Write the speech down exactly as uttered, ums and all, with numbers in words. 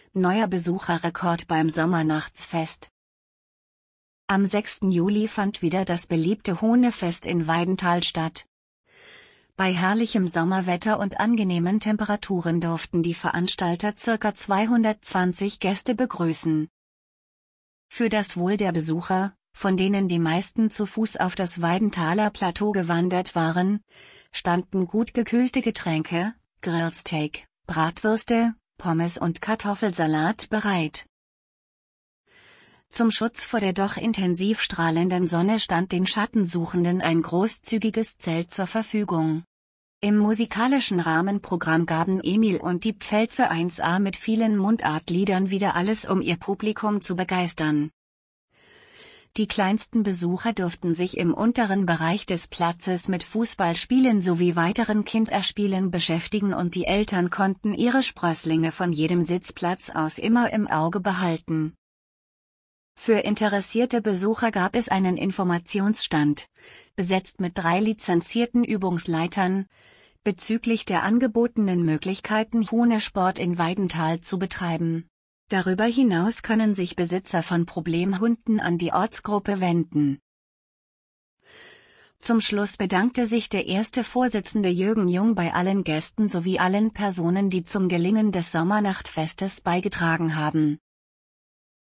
neuer Besucherrekord beim Sommernachtsfest. Am sechsten Juli fand wieder das beliebte Huhnefest in Weidenthal statt. Bei herrlichem Sommerwetter und angenehmen Temperaturen durften die Veranstalter ca. zweihundertzwanzig Gäste begrüßen. Für das Wohl der Besucher, von denen die meisten zu Fuß auf das Weidenthaler Plateau gewandert waren, standen gut gekühlte Getränke, Grillsteak, Bratwürste, Pommes und Kartoffelsalat bereit. Zum Schutz vor der doch intensiv strahlenden Sonne stand den Schattensuchenden ein großzügiges Zelt zur Verfügung. Im musikalischen Rahmenprogramm gaben Emil und die Pfälzer eins a mit vielen Mundartliedern wieder alles, um ihr Publikum zu begeistern. Die kleinsten Besucher durften sich im unteren Bereich des Platzes mit Fußballspielen sowie weiteren Kinderspielen beschäftigen und die Eltern konnten ihre Sprösslinge von jedem Sitzplatz aus immer im Auge behalten. Für interessierte Besucher gab es einen Informationsstand, besetzt mit drei lizenzierten Übungsleitern, bezüglich der angebotenen Möglichkeiten, Hundesport in Weidenthal zu betreiben. Darüber hinaus können sich Besitzer von Problemhunden an die Ortsgruppe wenden. Zum Schluss bedankte sich der erste Vorsitzende Jürgen Jung bei allen Gästen sowie allen Personen, die zum Gelingen des Sommernachtfestes beigetragen haben.